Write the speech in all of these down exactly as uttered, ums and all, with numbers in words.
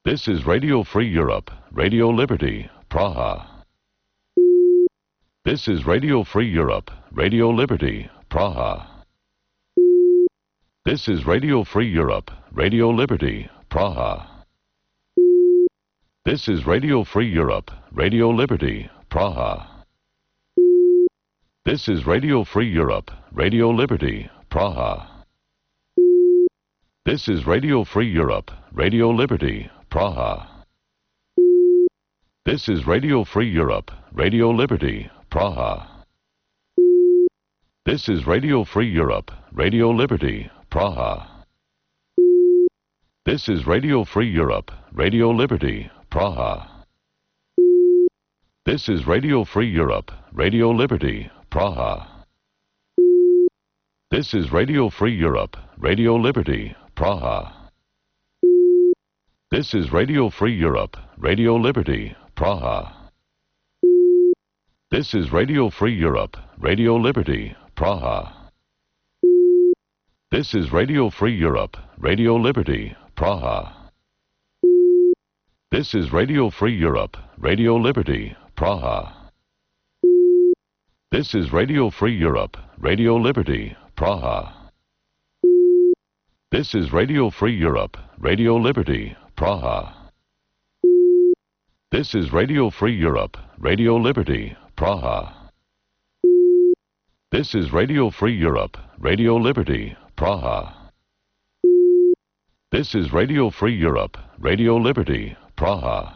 This is Radio Free Europe, Radio Liberty, Praha. This is Radio Free Europe, Radio Liberty, Praha. This is Radio Free Europe, Radio Liberty, Praha. This is Radio Free Europe, Radio Liberty, Praha. This is Radio Free Europe, Radio Liberty, Praha. This is Radio Free Europe, Radio Liberty, Praha. This is Radio Free Europe, Radio Liberty, Praha. This is Radio Free Europe, Radio Liberty, Praha. This is Radio Free Europe, Radio Liberty, Praha. This is Radio Free Europe, Radio Liberty, Praha. This is Radio Free Europe, Radio Liberty, Praha. This is Radio Free Europe, Radio Liberty, Praha. This is Radio Free Europe, Radio Liberty, Praha. This is Radio Free Europe, Radio Liberty, Praha. This is Radio Free Europe, Radio Liberty, Praha. This is Radio Free Europe, Radio Liberty, Praha. This is Radio Free Europe, Radio Liberty, Praha. This is Radio Free Europe, Radio Liberty, Praha. This is Radio Free Europe, Radio Liberty, Praha. This is Radio Free Europe, Radio Liberty, Praha.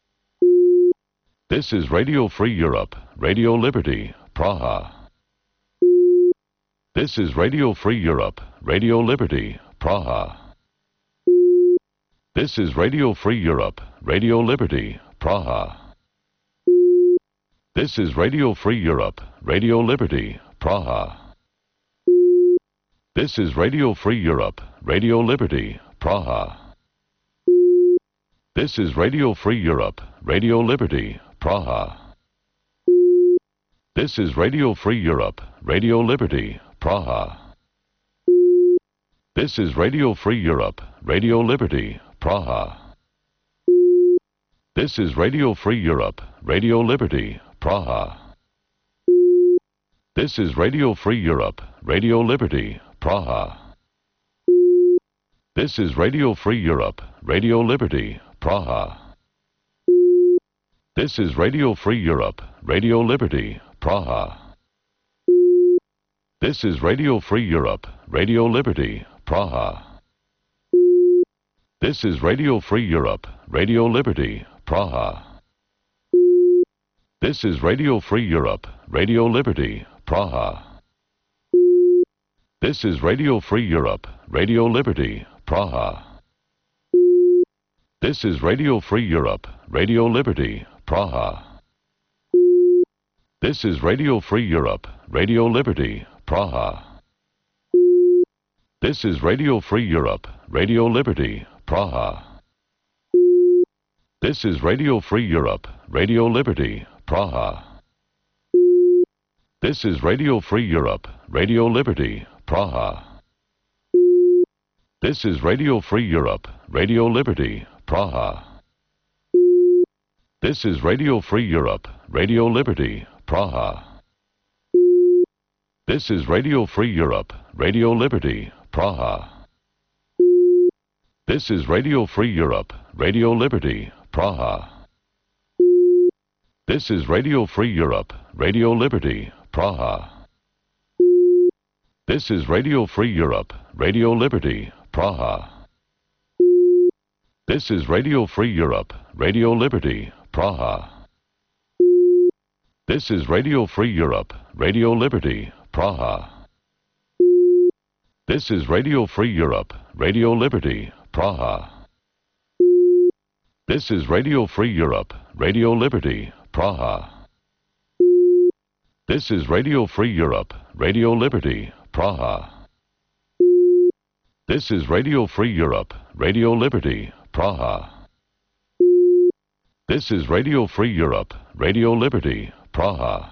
This is Radio Free Europe, Radio Liberty, Praha. This is Radio Free Europe, Radio Liberty, Praha. This is Radio Free Europe, Radio Liberty, Praha. This is Radio Free Europe, Radio Liberty, Praha. This is Radio Free Europe, Radio Liberty, Praha. This is Radio Free Europe, Radio Liberty, Praha. This is Radio Free Europe, Radio Liberty, Praha. This is Radio Free Europe, Radio Liberty, Praha. This is Radio Free Europe, Radio Liberty, Praha. This is Radio Free Europe, Radio Liberty, Praha. This is Radio Free Europe, Radio Liberty, Praha. This is Radio Free Europe, Radio Liberty, Praha. This is Radio Free Europe, Radio Liberty, Praha. This is Radio Free Europe, Radio Liberty, Praha. This is Radio Free Europe, Radio Liberty, Praha. This is Radio Free Europe, Radio Liberty, Praha. This is Radio Free Europe, Radio Liberty, Praha. This is Radio Free Europe, Radio Liberty, Praha. This is Radio Free Europe, Radio Liberty, Praha. This is Radio Free Europe, Radio Liberty, Praha. This is Radio Free Europe, Radio Liberty, Praha. This is Radio Free Europe, Radio Liberty, Praha. This is Radio Free Europe, Radio Liberty, Praha. This is Radio Free Europe, Radio Liberty, Praha. This is Radio Free Europe, Radio Liberty, Praha. This is Radio Free Europe, Radio Liberty, Praha. This is Radio Free Europe, Radio Liberty, Praha. This is Radio Free Europe, Radio Liberty, Praha. This is Radio Free Europe, Radio Liberty, Praha. This is Radio Free Europe, Radio Liberty, Praha. This is Radio Free Europe, Radio Liberty, Praha. This is Radio Free Europe, Radio Liberty, Praha. This is Radio Free Europe, Radio Liberty, Praha. This is Radio Free Europe, Radio Liberty, Praha.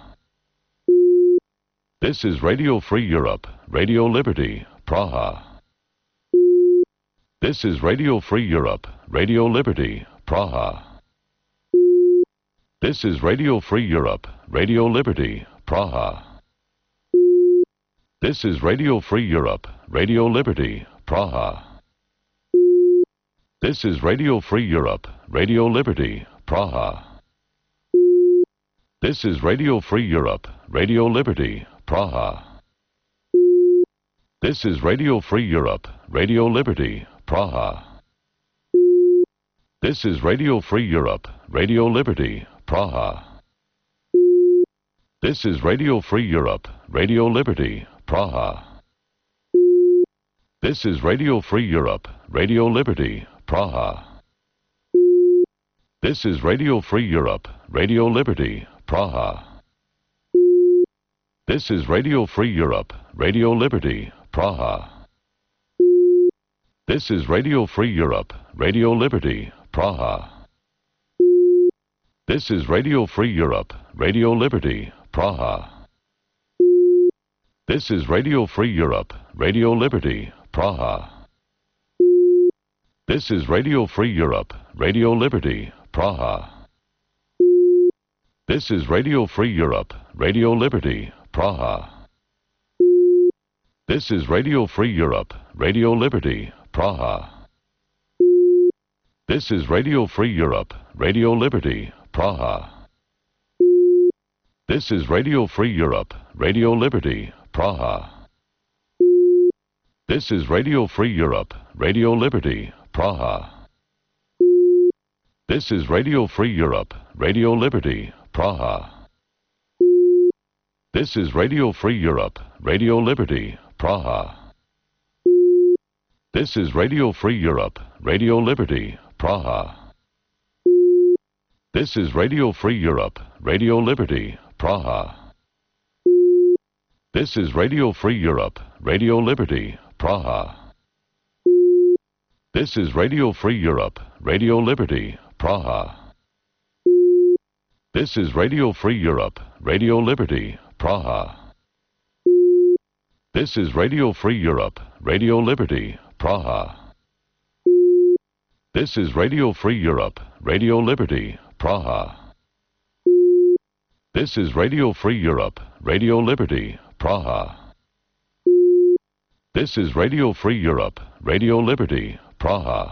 This is Radio Free Europe, Radio Liberty, Praha. This is Radio Free Europe, Radio Liberty, Praha. This is Radio Free Europe, Radio Liberty, Praha. This is Radio Free Europe, Radio Liberty, Praha. This is Radio Free Europe, Radio Liberty, Praha. This is Radio Free Europe, Radio Liberty, Praha. This is Radio Free Europe, Radio Liberty, Praha. This is Radio Free Europe, Radio Liberty, Praha. This is Radio Free Europe, Radio Liberty, Praha. This is Radio Free Europe, Radio Liberty, Praha. This is Radio Free Europe, Radio Liberty, Praha. This is Radio Free Europe, Radio Liberty, Praha. This is Radio Free Europe, Radio Liberty, Praha. This is Radio Free Europe, Radio Liberty, Praha. This is Radio Free Europe, Radio Liberty, Praha. This is Radio Free Europe, Radio Liberty, Praha. This is Radio Free Europe, Radio Liberty, Praha. This is Radio Free Europe, Radio Liberty, Praha. This is Radio Free Europe, Radio Liberty, Praha. This is Radio Free Europe, Radio Liberty, Praha. This is Radio Free Europe, Radio Liberty, Praha. This is Radio Free Europe, Radio Liberty, Praha. This is Radio Free Europe, Radio Liberty, Praha. This is Radio Free Europe, Radio Liberty, Praha. This is Radio Free Europe, Radio Liberty, Praha. This is Radio Free Europe, Radio Liberty, Praha. This is Radio Free Europe, Radio Liberty, Praha. This is Radio Free Europe, Radio Liberty, Praha. This is Radio Free Europe, Radio Liberty, Praha. This is Radio Free Europe, Radio Liberty, Praha. This is Radio Free Europe, Radio Liberty, Praha. This is Radio Free Europe, Radio Liberty, Praha.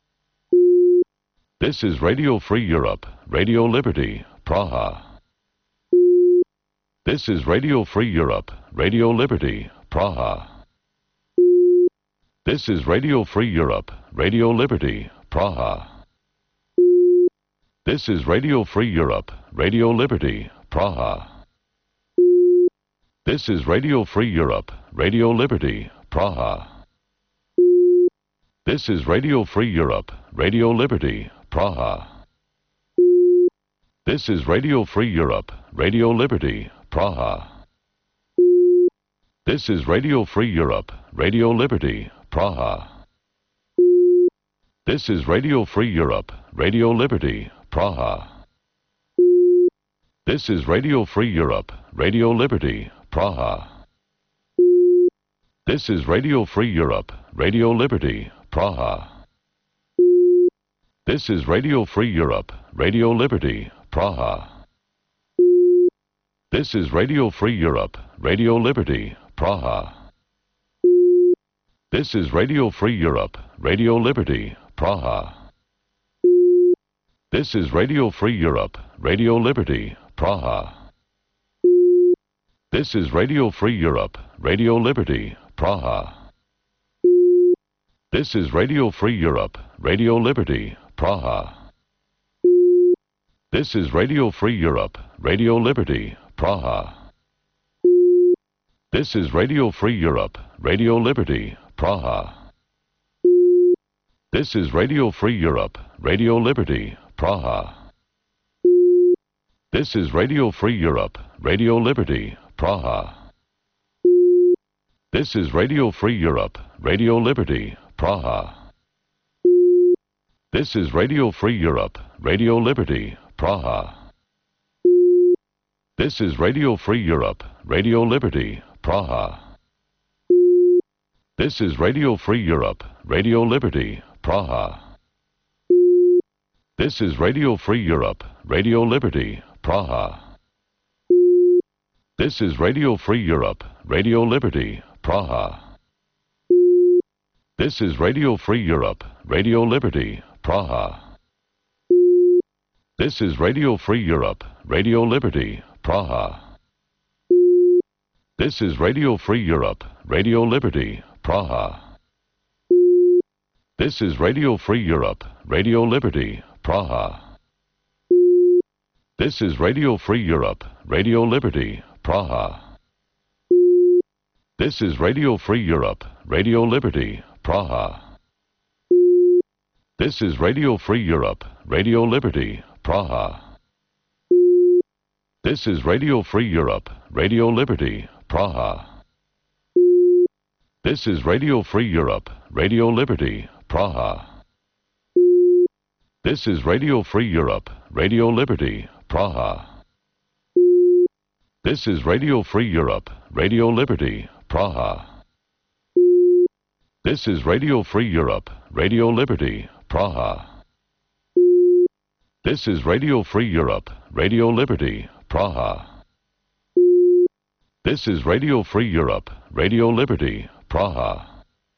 This is Radio Free Europe, Radio Liberty, Praha. This is Radio Free Europe, Radio Liberty, Praha. This is Radio Free Europe, Radio Liberty, Praha. This is Radio Free Europe, Radio Liberty, Praha. This is Radio Free Europe, Radio Liberty, Praha. This is Radio Free Europe, Radio Liberty, Praha. This is Radio Free Europe, Radio Liberty, Praha. This is Radio Free Europe, Radio Liberty, Praha. This is Radio Free Europe, Radio Liberty, Praha. This is Radio Free Europe, Radio Liberty, Praha. This is Radio Free Europe, Radio Liberty, Praha. This is Radio Free Europe, Radio Liberty, Praha. This is Radio Free Europe, Radio Liberty, Praha. This is Radio Free Europe, Radio Liberty, Praha. This is Radio Free Europe, Radio Liberty, Praha. This is Radio Free Europe, Radio Liberty, Praha. This is Radio Free Europe, Radio Liberty, Praha. This is Radio Free Europe, Radio Liberty, Praha. This is Radio Free Europe, Radio Liberty, Praha. This is Radio Free Europe, Radio Liberty, Praha. This is Radio Free Europe, Radio Liberty, Praha. This is Radio Free Europe, Radio Liberty, Praha. This is Radio Free Europe, Radio Liberty, Praha. This is Radio Free Europe, Radio Liberty, Praha. This is Radio Free Europe, Radio Liberty, Praha. This is Radio Free Europe, Radio Liberty, Praha. This is Radio Free Europe, Radio Liberty, Praha. This is Radio Free Europe, Radio Liberty, Praha. This is Radio Free Europe, Radio Liberty, Praha. This is Radio Free Europe, Radio Liberty, Praha. This is Radio Free Europe, Radio Liberty, Praha. This is Radio Free Europe, Radio Liberty, Praha. This is Radio Free Europe, Radio Liberty, Praha. This is Radio Free Europe, Radio Liberty, Praha. This is Radio Free Europe, Radio Liberty, Praha. This is Radio Free Europe, Radio Liberty, Praha. This is Radio Free Europe, Radio Liberty, Praha. This is Radio Free Europe, Radio Liberty, Praha. This is Radio Free Europe, Radio Liberty, Praha. This is Radio Free Europe, Radio Liberty, Praha. This is Radio Free Europe, Radio Liberty, Praha.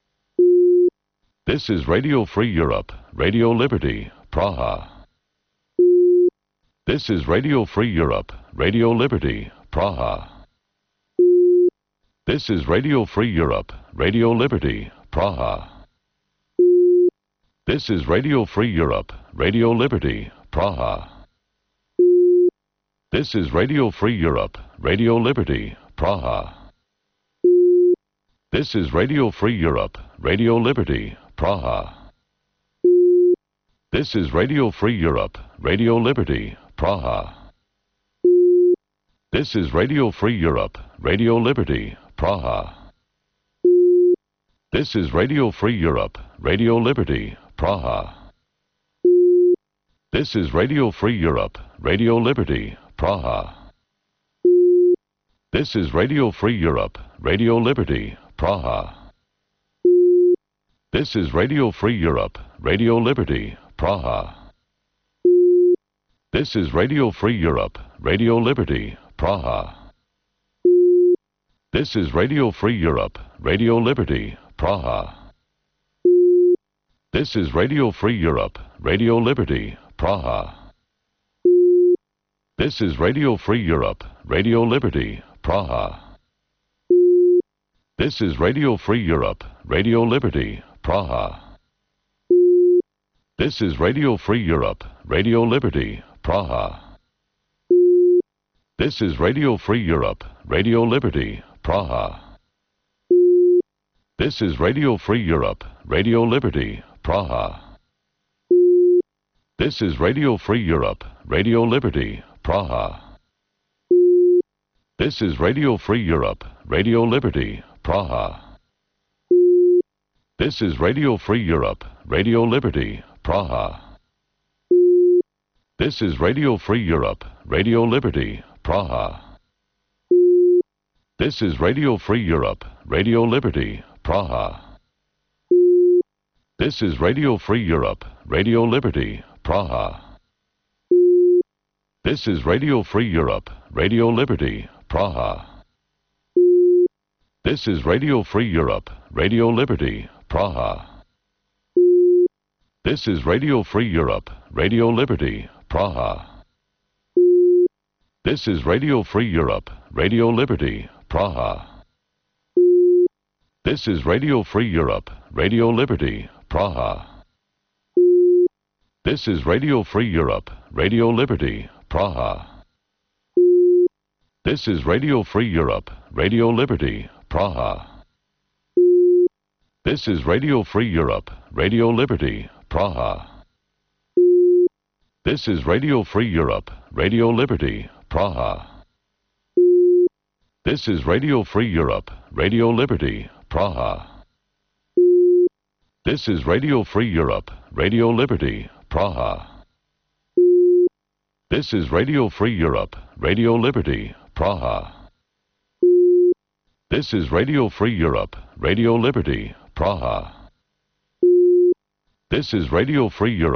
This is Radio Free Europe, Radio Liberty, Praha. This is Radio Free Europe, Radio Liberty, Praha. This is Radio Free Europe, Radio Liberty, Praha. This is Radio Free Europe, Radio Liberty, Praha. This is Radio Free Europe, Radio Liberty, Praha. This is Radio Free Europe, Radio Liberty, Praha. This is Radio Free Europe, Radio Liberty, Praha. This is Radio Free Europe, Radio Liberty, Praha. This is Radio Free Europe, Radio Liberty, Praha. This is Radio Free Europe, Radio Liberty, Praha. This is Radio Free Europe, Radio Liberty, Praha. This is Radio Free Europe, Radio Liberty, Praha. This is Radio Free Europe, Radio Liberty, Praha. This is Radio Free Europe, Radio Liberty, Praha. This is Radio Free Europe, Radio Liberty, Praha. This is Radio Free Europe, Radio Liberty, Praha. This is Radio Free Europe, Radio Liberty, Praha. This is Radio Free Europe, Radio Liberty, Praha. This is Radio Free Europe, Radio Liberty, Praha. This is Radio Free Europe, Radio Liberty, Praha. This is Radio Free Europe, Radio Liberty, Praha. This is Radio Free Europe, Radio Liberty, Praha. This is Radio Free Europe, Radio Liberty, Praha. This is Radio Free Europe, Radio Liberty, Praha. This is Radio Free Europe, Radio Liberty, Praha. This is Radio Free Europe, Radio Liberty, Praha. This is Radio Free Europe, Radio Liberty, Praha. This is Radio Free Europe, Radio Liberty, Praha. This is Radio Free Europe, Radio Liberty, Praha. This is Radio Free Europe, Radio Liberty, Praha. This is Radio Free Europe, Radio Liberty, Praha. This is Radio Free Europe, Radio Liberty, Praha. This is Radio Free Europe, Radio Liberty, Praha. This is Radio Free Europe, Radio Liberty, Praha. This is Radio Free Europe, Radio Liberty, Praha. This is Radio Free Europe, Radio Liberty, Praha. This is Radio Free Europe, Radio Liberty, Praha. This is Radio Free Europe, Radio Liberty, Praha. This is Radio Free Europe, Radio Liberty, Praha. This is Radio Free Europe.